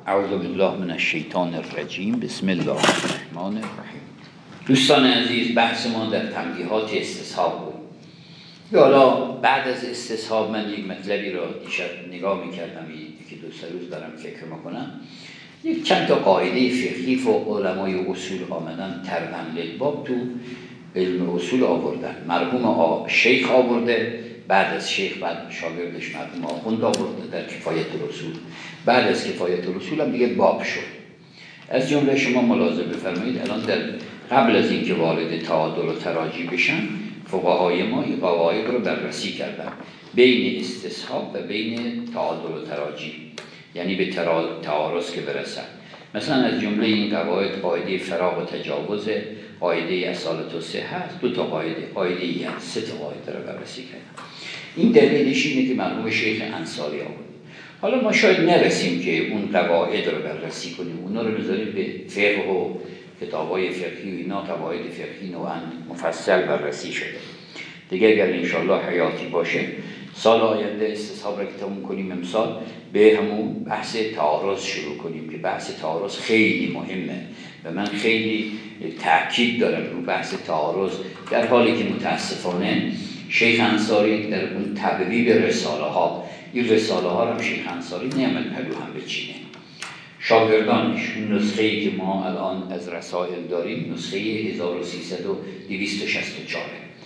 اعوذ بالله من الشیطان الرجیم. بسم الله الرحمن الرحیم. دوستان عزیز، بحث ما در تنبیهات استصحاب بود. حالا بعد از استصحاب من یک مطلبی را دیشب نگاه می‌کردم، یکی دو سه روز دارم فکر می‌کنم. یک چند تا قاعده فقهی و علمای اصول آمدن ترغم للباب تو علم اصول آوردن. مرحوم شیخ آورده، بعد از شیخ بعد شاگردش مرحوم آخوند آورده در کفایت الاصول. بعد از کفایت الاصول هم دیگه باب شد. از جمله شما ملاحظه بفرمایید الان در قبل از اینکه وارد تعادل و تراجی بشن، فقهای ما این قواعد رو بررسی کردن بین استصحاب و بین تعادل و تراجی، یعنی به تعارض که برسن. مثلا از جمله این قاعده فراغ و تجاوز، قاعده اصالت و صحه هست. دو تا قاعده ای هست، سه تا قاعده رو بررسی کردن. این دلیلش اینه که مرحوم شیخ انصاری آورد. حالا ما شاید نرسیم که اون قواعد رو بررسی کنیم، اونا رو بذاریم به فقه و کتابای فقهی و اینا. قواعد فقهی نوعاً مفصل بررسی شده دیگه. اگر انشاءالله حیاتی باشه سال آینده استصحاب رو که تموم کنیم، امسال به همون بحث تعارض شروع کنیم که بحث تعارض خیلی مهمه و من خیلی تأکید دارم رو بحث تعارض، در حالی که متاسفانه شیخ انصاری در اون تبویب رساله ها، این رساله ها رو هم شیخ انصاری نعمل پلو هم بچینه. شاگردانش اون نسخه‌ای که ما الان از رسائل داریم نسخه 1364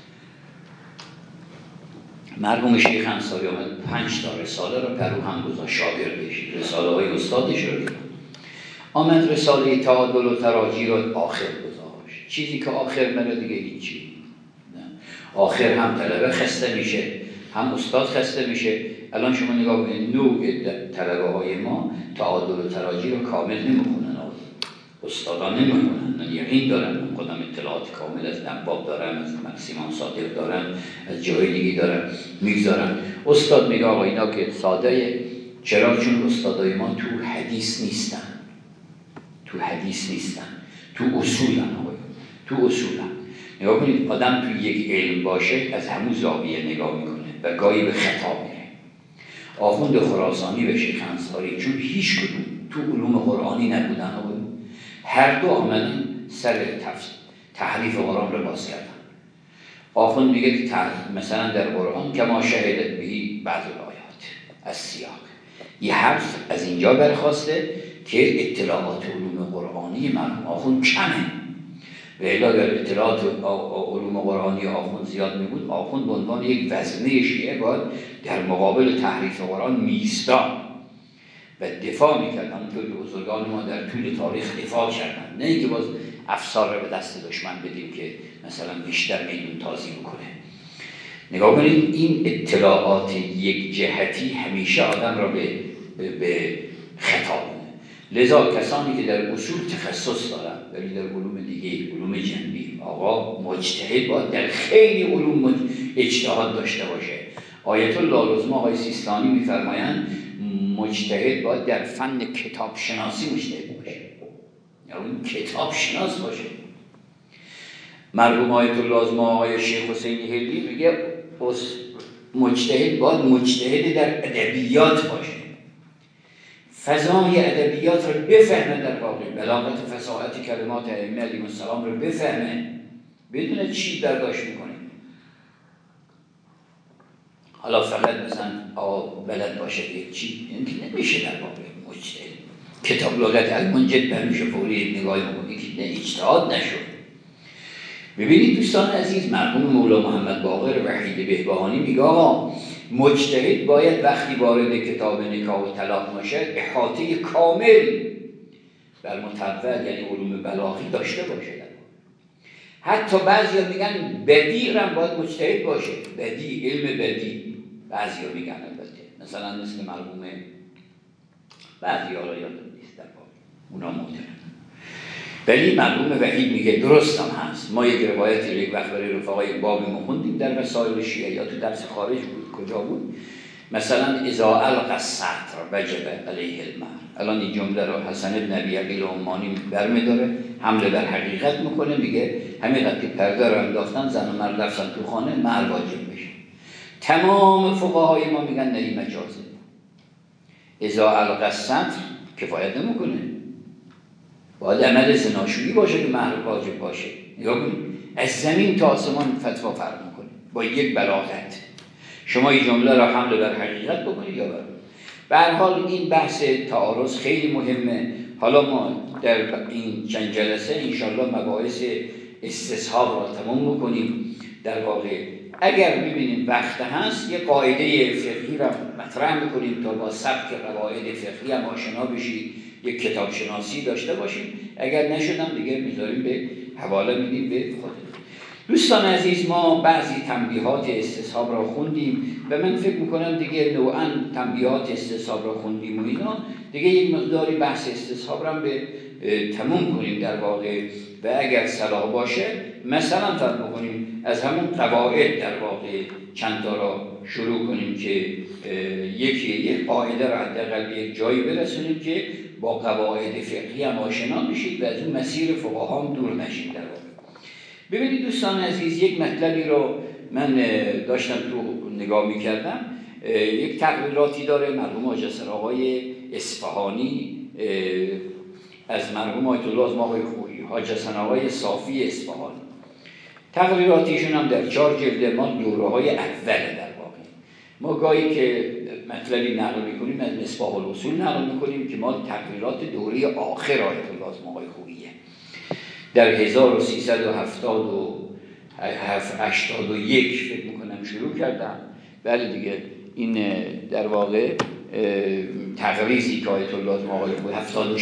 مرحوم شیخ انصاری آمد 5 تا رساله رو پرو هم گذاشت. شاگردش رساله های استادش رو آمد رساله تعادل و تراجی رو آخر گذاشت. چیزی که آخر مره دیگه هیچی. آخر هم طلبه خسته میشه، هم استاد خسته میشه. الان شما نگاه کنید نوع طلبه های ما تعادل و تراجی رو کامل نمیخونن، استادان نمیخونن. من یقین دارم، من خودم اطلاعات کامل از دنباب دارم، از مکسیمان صادق دارم، از جای دیگه دارم میگذارم. استاد میگه آقا اینا که ساده، چرا؟ چون استادای ما تو حدیث نیستن، تو اصولن. تو اصولن. نگاه کنید آدم تو یک علم باشه از همون زاویه نگاه میکنه و گاهی به خطا میره. آخوند خراسانی و شیخ انصاری چون هیچ کدوم تو علوم قرآنی نبودن، هر دو آمدن سر تحریف قرآن رو باز کردن. آخوند میگه که مثلا در قرآن که ما شهدت بهی بعض الآیات از سیاق، یه حرف از اینجا برخواسته که اطلاعات علوم قرآنی مرحوم آخوند کمه و الا در اطلاعات علوم قرآنی آخوند زیاد میبود. آخوند به عنوان یک وزنه شیعه باید در مقابل تحریف قرآن میستان و دفاع میکرد، همونطور که بزرگان ما در طول تاریخ دفاع کردن، نه اینکه باز افسار رو به دست دشمن بدیم که مثلا بیشتر میدون تازی بکنه. نگاه کنید این اطلاعات یک جهتی همیشه آدم را به خطا کنه. لذا کسانی که در اصول تخصص دارن ولی در علوم دیگه، علوم جنبی، آقا مجتهد باید در خیلی علوم اجتهاد داشته باشه. آیت الله العظمی آقای سیستانی میفرمایند مجتهد باید در فن کتاب شناسی مجتهد باشه، یعنی کتاب شناس باشه. مرحوم آیت الله العظمی آقای شیخ حسین هلی میگه مجتهد باید مجتهد در ادبیات باشه، فضای ادبیات رو بفهمه، در واقع بلاغت و فصاحت کلمات ائمه علیهم السلام رو بفهمه، بدون چی برداشت میکنه. حالا فقط مثلا بلد باشه یک چی، این که نمیشه در واقع مجتهد. کتاب لغت المنجد برمیشه فوری نگاه میکنی که نه اجتهاد نشد. ببینید دوستان عزیز، مرحوم مولا محمد باقر وحید بهبهانی میگه آقا مجتهد باید وقتی وارد کتاب نکاح و طلاق بشه احاطه کامل بر متول یعنی علوم بلاغی داشته باشه. حتی بعضیا میگن بدیع هم باید مجتهد باشه، بدیع، علم بدیع بعضیا میگن، البته مثلا مثل مرحوم بعضیا را یادم نیست در واقع اونا معتبرن، ولی مرحوم وحید میگه درست هم هست. ما یک روایت یک وقت برای رفقای بابی خوندیم در مسائل شیعه یا تو درس خارج بود، کجا بود؟ مثلا اذا القى السطر وجب علیه المهر. الان این جمله رو حسن بن ابی عقیل عمانی برمی‌داره، حمله بر حقیقت میکنه، میگه همین وقتی پرده رو انداختن زن و مرد رفتن تو خانه مهر واجب میشه. تمام فقهای ما میگن نه این مجازه. اذا القى السطر کفایت نمیکنه. باید عمل زناشویی باشه که مهر واجب باشه. نگاه کنید از زمین تا آسمان فتوا فرق میکنه با یک بلاغت. شما این جمله را حمل بر حقیقت بکنید یا به هر حال این بحث تعارض خیلی مهمه. حالا ما در این چند جلسه انشالله مباحث استصحاب را تمام میکنیم. در واقع اگر ببینیم وقت هست یه قاعده فقهی را مطرح میکنیم تا با سبک قواعد فقهی هم آشنا بشید، یک کتاب شناسی داشته باشیم. اگر نشدم دیگه میذاریم به حواله میدیم به خود. دوستان عزیز، ما بعضی تنبیهات استصحاب را خوندیم و من فکر میکنم دیگه نوعاً تنبیهات استصحاب را خوندیم و اینا دیگه یک مقداری بحث استصحاب را به تموم کنیم در واقع. و اگر صلاح باشه مثلا فرض بکنیم از همون قواعد در واقع چند تا را شروع کنیم که یک قاعده را حداقل به یک جایی برسونیم که با قواعد فقهی هم آشنا بشید و از اون مسیر فقها هم دور نشید در واقع. ببینید دوستان عزیز، یک مطلبی رو من داشتم تو نگاه می‌کردم، یک تقریراتی داره مرحوم حاج حسن آقای اصفهانی از مرحوم آیت الله آقای خویی، حاج حسن آقای صافی اصفهانی. تقریراتیشون هم در 4 جلد ما دوره‌های اوله در واقع. ما گاهی که مطلبی نقل می‌کنیم از مصباح الاصول نقل می‌کنیم که ما تقریرات دوره آخر آیت الله آقای خوییه. در 1381 فکر میکنم شروع کردم. بله دیگه این در واقع تقریزی که آیت الله آقای خویی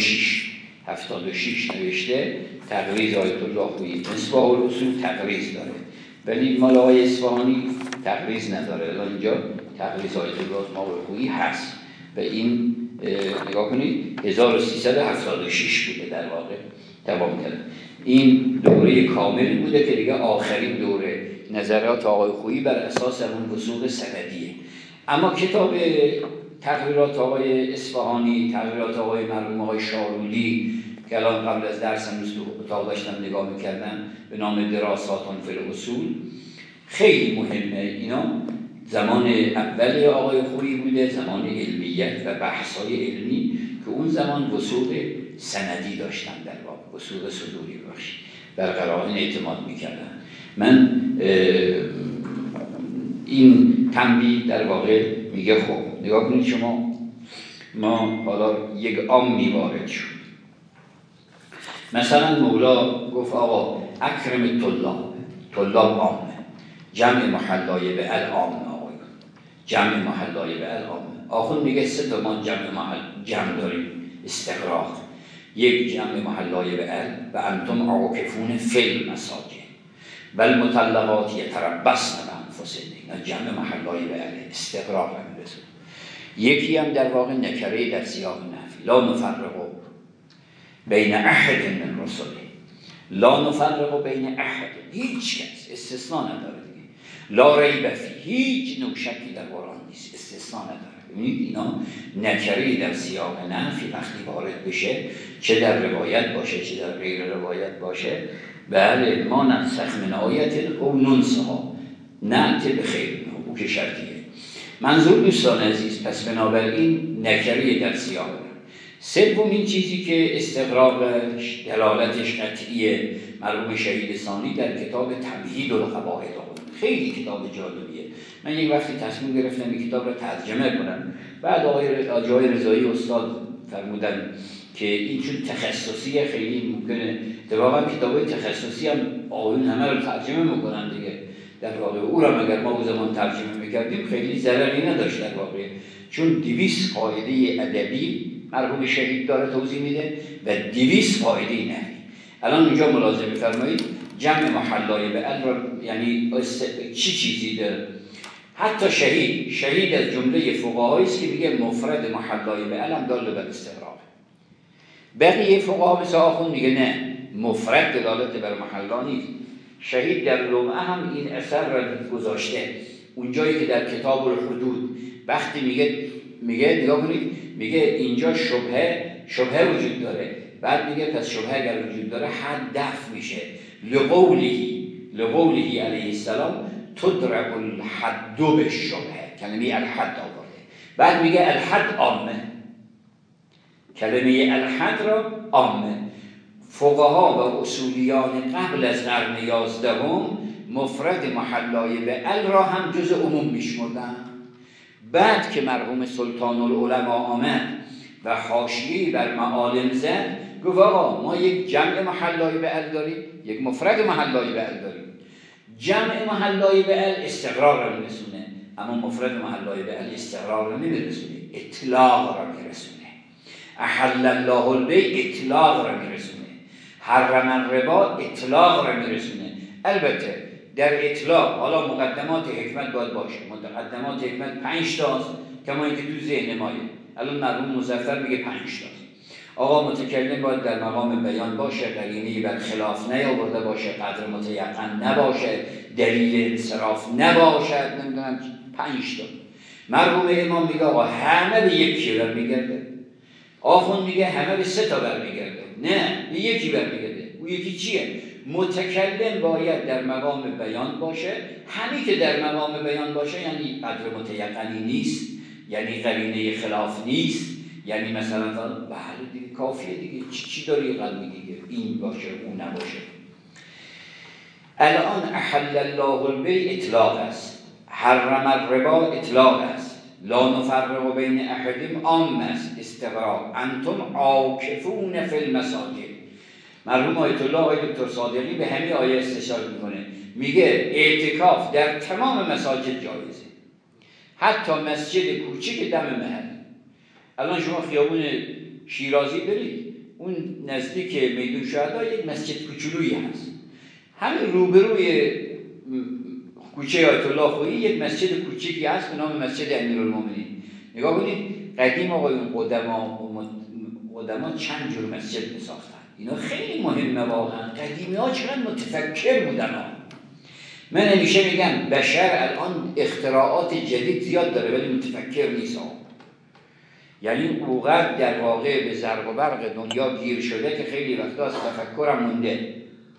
76 نوشته، تقریز آیت الله خویی مصباح الاصول تقریز داره، ولی مال آقای اصفهانی تقریز نداره. الان اینجا تقریز آیت الله آقای خویی هست و این نگاه کنید 1376 بوده در واقع تمام کرد. این دوره کاملی بوده که دیگه آخرین دوره نظرات آقای خویی بر اساس اون وثوق سندیه. اما کتاب تقریرات آقای اصفهانی، تقریرات آقای مرحوم آقای شارولی که الان قبل از درسم تو اتاق داشتم نگاه می‌کردم به نام دراسات فی الاصول، خیلی مهمه. اینا زمان اول آقای خویی بوده، زمان علمیت و بحث‌های علمی که اون زمان وثوق سندی داشتن در واقع، وثوق صدوری باشی بر قرائن اعتماد می‌کردن. من این تنبیه در واقع میگه خب نگاه کنید شما، ما حالا یک عامی وارد شد. مثلا مولا گفت آقا اکرم طلاب عامه، جمع محلای به العامه، آقا جمع محلای به العامه. آخون میگه 3 تا ما جمع داریم استقراق، یک جمع محلای به ال و انتم عاکفون فی المساجد بل مطلقات یتربصن بانفسهن، جمع محلای به ال استقراق هم رسول. یکی هم در واقع نکره در سیاق نفی، لا نفرق بین احد من رسله، لا نفرق بین احد، هیچ کس استثناء نداره دیگه. لا ریب فی، هیچ نوع شکی در قرآن نیست، استثناء نداره. ببینید اینا نکره در سیاق نفی وقتی وارد بشه، چه در روایت باشه چه در غیر روایت باشه، بله ما ننسخ من آیت او ننسها نأتی بخیر او که شرطیه. منظور دوستان عزیز پس بنابراین نکره در سیاق. سومین چیزی که استقراقش دلالتش قطعیه، مرحوم شهید ثانی در کتاب تمهید القواعد، خیلی کتاب جالبیه. من یک وقتی تصمیم گرفتم این کتاب را ترجمه کنم، بعد آقای رضایی استاد فرمودن که این چون تخصصیه خیلی ممکنه اتفاقا کتابای تخصصی هم آقایون همه رو ترجمه میکنن دیگه. در واقع او را اگر ما اون زمان ترجمه میکردیم خیلی ضرری نداشت در واقع، چون 200 قاعده ادبی مرحوم شهید داره توضیح میده و 200 قاعده نحوی. الان اونجا ملاحظه بفرمایید جمع محلای به ال را یعنی چی چیزی داره. حتی شهید از جمله فقهایی است که میگه مفرد محلای به ال هم دال بر استقراق. بقیه فقها مثل آخون میگه نه، مفرد دلالت بر محلا نیست. شهید در لمعه هم این اثر را گذاشته، اونجایی که در کتاب الحدود وقتی میگه نگاه کنید، میگه اینجا شبهه وجود داره، بعد میگه پس شبهه اگر وجود داره حد دفع میشه. لقوله علیه السلام تدرک الحد بالشبهه، کلمه الحد آورده، بعد میگه الحد عامه. کلمه الحد را عامه. فقها و اصولیان قبل از قرن 11 مفرد محلای به ال را هم جز عموم میشمردن. بعد که مرحوم سلطان العلماء آمد و حاشیه‌ای بر معالم زد، گفت آقا ما یک جمع محلای به ال داریم، یک مفرد محلای به ال داریم. جمع محلای به ال استقرار را میرسونه، اما مفرد محلای به ال استقرار را نمیرسونه، اطلاق را میرسونه. احل الله البیع اطلاق را میرسونه، حرم الربا اطلاق را میرسونه. البته در اطلاق حالا مقدمات حکمت باید باشه. مقدمات حکمت 5 تاست کما اینکه تو ذهن مایه. الان مرحوم مظفر میگه 5 تاست. آقا متکلم باید در مقام بیان باشه، قرینه‌ای بر خلاف نیاورده باشه، قدر متیقن نباشه، دلیل انصراف نباشد، نمیدونم 5 تا. مرحوم امام میگه آقا همه به یکی برمیگرده. آخوند میگه همه به 3 تا برمیگرده. نه، به یکی برمیگرده. او یکی چیه؟ متکلم باید در مقام بیان باشه. همین که در مقام بیان باشه یعنی قدر متیقنی نیست، یعنی قرینه خلاف نیست، یعنی مثلا بله دیگه کافیه دیگه، چی داری قلبی دیگه، این باشه اون نباشه. الان احل الله البیع اطلاق است، حرم الربا اطلاق است، لا نفرق بین احدهم عام است، استقراء انتم عاکفون فی المساجد. مرحوم آیت الله آقای دکتر صادقی به همین آیه استشاره میکنه، میگه اعتکاف در تمام مساجد جایزه، حتی مسجد کوچیک دم محل. الان شما خیابون شیرازی برید، اون نزدیک میدون شهدا یک مسجد کوچولویی هست، همین روبروی کوچه آیت الله خویی یک مسجد کوچیکی هست به نام مسجد امیرالمومنین. نگاه کنید قدیم آقایون قدما چند جور مسجد میساختن. اینا خیلی مهمه واقعا. قدیمی ها چقدر متفکر بودن. من همیشه میگم بشر الان اختراعات جدید زیاد داره ولی متفکر نیست. یعنی اوقات در واقع به زرق و برق دنیا گیر شده که خیلی وقتا از تفکرم مونده.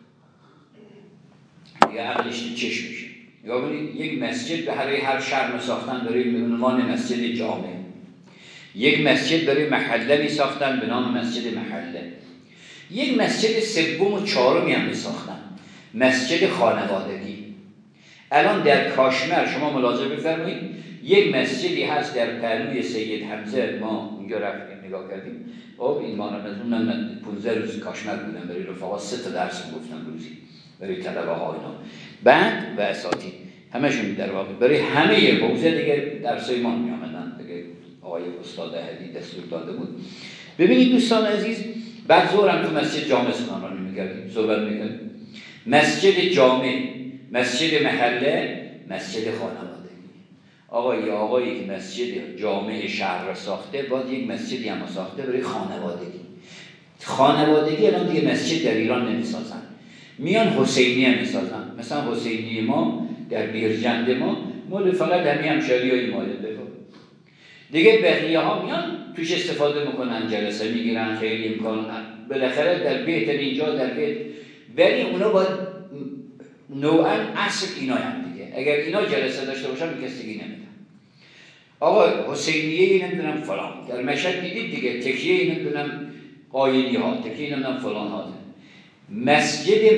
دیگه عقلش چشم میشه. یا ببینید یک مسجد به هر شهر ساختن داره به عنوان مسجد جامع. یک مسجد داره محله می ساختن به نام مسجد محله. یک مسجد سوم و چهارمی هم می ساختن، مسجد خانوادگی. الان در کاشمر شما ملاحظه بفرمایید یک مسجدی هست در پهلوی سید حمزه، ما اونجا رفتیم نگاه کردیم. خب این ما من 15 روز کاشمر بودم، برای رفقا 3 تا درس گفتم روزی برای طلبه ها اینا، بعد و اساتید همشون در واقع برای همه حوزه دیگه درسای ما می آمدن دیگه. آقای استاد هدی دستور داده بود. ببینید دوستان عزیز، بعد ظهرم تو مسجد جامع سخنرانی می‌کردیم، صحبت می‌کردیم. مسجد جامع، مسجد محله، مسجد خانوادگی. آقایی که مسجد جامع شهر را ساخته باید یک مسجدی هم ساخته برای خانوادگی. خانوادگی الان دیگه مسجد در ایران نمی‌سازن، میان حسینی هم می‌سازن. مثلا حسینی ما در بیرجند ما مال فقط همین همشهریای مایل دیگه، بقیه ها میان توش استفاده میکنن، جلسه میگیرن، خیلی امکان بالاخره در بیت اینجا در بیت، ولی اونا باید نوعا اصل اینا هم دیگه. اگر اینا جلسه داشته باشن به کسی دیگه نمیدن. آقا حسینیه نمیدونم فلان، در مشهد دیدید دیگه، تکیه نمیدونم قایلی ها، تکیه نمیدونم فلان ها. مسجد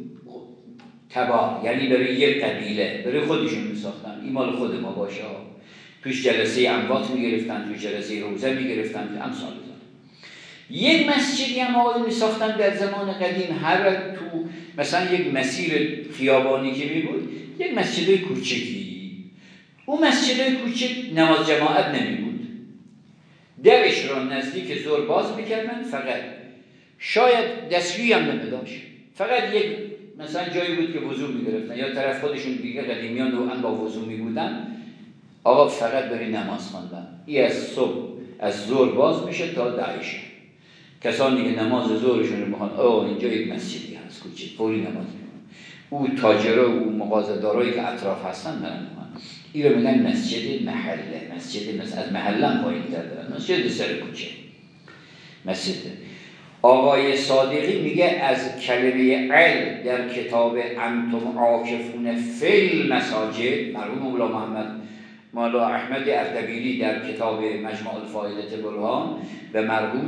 تبار یعنی برای یک قبیله، برای خودشون میساختن، این مال خود ما باشه. توش جلسه اموات میگرفتن، توش جلسه روزه میگرفتن، امثال بزن. یک مسجدی هم آقای میساختن در زمان قدیم، هر تو مثلا یک مسیر خیابانی که می بود یک مسجدی کوچکی، اون مسجدی کوچک نماز جماعت نمی بود، درش را نزدیک ظهر باز میکردن، فقط شاید دستشویی هم نمیداشت، فقط یک مثلا جایی بود که وضو میگرفتن یا طرف خودشون دیگه قدیمیان نوعا با وضو میبودن. آقا فقط برای نماز خواندن. این از صبح از ظهر باز میشه تا 10 شب. کسانی که نماز ظهرشون رو میخوان، اینجا یک مسجدی هست کوچیک، فوری نماز میخوان. او تاجرها و مغازه‌دارایی که اطراف هستن میخوان. این رو میگن مسجد محله، مسجد مثلا از محله هم پایین‌تر دارن، مسجد سر کوچه. مسجد آقای صادقی میگه از کلمه عل در کتاب انتم عاکفون فی المساجد، مرحوم مولا محمد مولا احمد اردبیلی در کتاب مجموع الفائدة برهان و مرحوم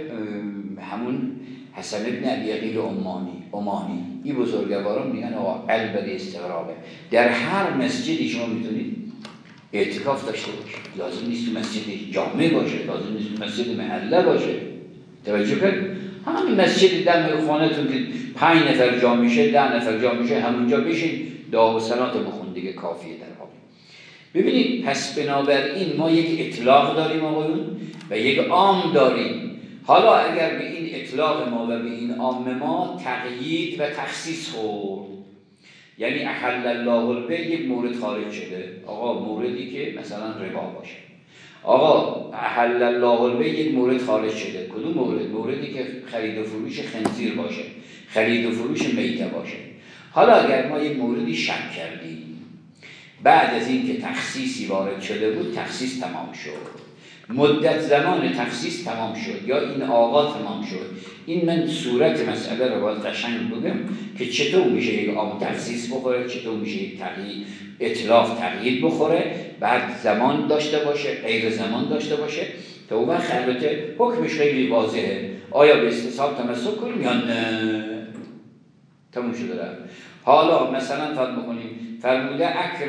همون حسن ابن ابی عقیل امانی این بزرگواران میگن آقا قلب استغرابه. در هر مسجدی شما میتونید اعتکاف داشته باشید، لازم نیست تو مسجد جامع باشه، لازم نیست تو مسجد محله باشه. توجه کنید همین مسجد دم خانه‌تون که 5 نفر جا میشه 10 نفر جا میشه همونجا بشین دعا و صلات بخون دیگه کافیه در واقع. ببینید پس بنابراین ما یک اطلاق داریم آقایون و یک عام داریم. حالا اگر به این اطلاق ما و به این عام ما تقیید و تخصیص خورد، یعنی احل الله البیع یک مورد خارج شده، آقا موردی که مثلا ربا باشه، آقا احل الله البیع یک مورد خارج شده، کدوم مورد؟ موردی که خرید و فروش خنزیر باشه، خرید و فروش میته باشه. حالا اگر ما یک موردی شک کردیم بعد از این که تخصیصی وارد شده بود، تخصیص تمام شد، مدت زمان تخصیص تمام شد یا این آقا تمام شد. این من صورت مسئله رو باید قشنگ بگم که چطور میشه یک عام تخصیص بخوره، چطور میشه یک اطلاق تقیید بخوره، بعد زمان داشته باشه غیر زمان داشته باشه. تا اون وقت البته حکمش خیلی واضحه، آیا به استصحاب تمسک کنیم یا نه. تموم شده رفت. حالا مثلا فرض بکنیم فرموده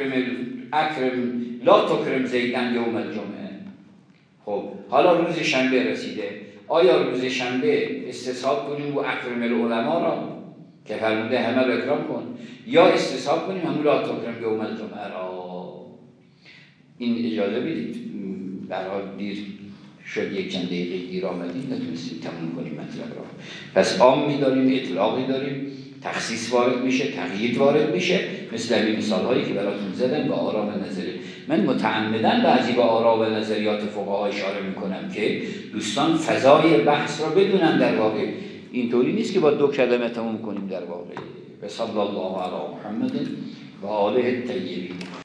اکرم لا تکرم زیدن یوم الجمعه. خب حالا روز شنبه رسیده، آیا روز شنبه استصحاب کنیم و اکرم العلماء را که فرموده همه را اکرام کن، یا استصحاب کنیم همون لا تکرم یوم الجمعه را؟ این اجازه بدید، در حال دیر شد، یک چند دقیقه دیر آمدیم نتونستیم تموم کنیم مطلب را. پس عامی داریم، اطلاقی داریم، تخصیص وارد میشه، تقیید وارد میشه، مثل این مثال هایی که براتون زدم با آرا و نظری. من متعمداً بعضی با آرا و نظریات فقها اشاره میکنم که دوستان فضای بحث را بدونن. در واقع اینطوری نیست که با 2 کلمه تموم کنیم در واقع. و صلی الله علی محمد و آله الطیبین.